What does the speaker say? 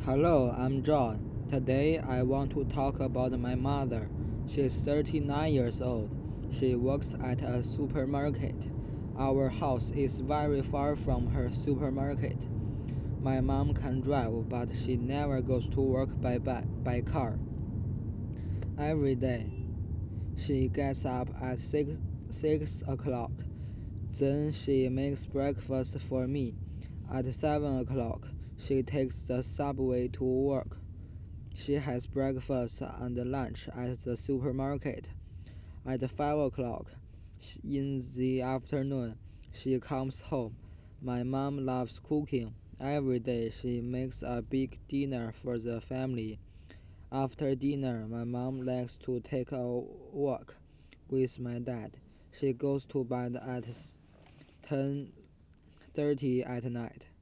Hello, I'm John. Today I want to talk about my mother. She's 39 years old. She works at a supermarket. Our house is very far from her supermarket. My mom can drive, but she never goes to work by car. Every day, she gets up at 6 o'clock. Then she makes breakfast for me. At 7 o'clock, she takes the subway to work. She has breakfast and lunch at the supermarket. At 5 o'clock in the afternoon, she comes home. My mom loves cooking. Every day she makes a big dinner for the family. After dinner, my mom likes to take a walk with my dad. She goes to bed at 10:30 at night.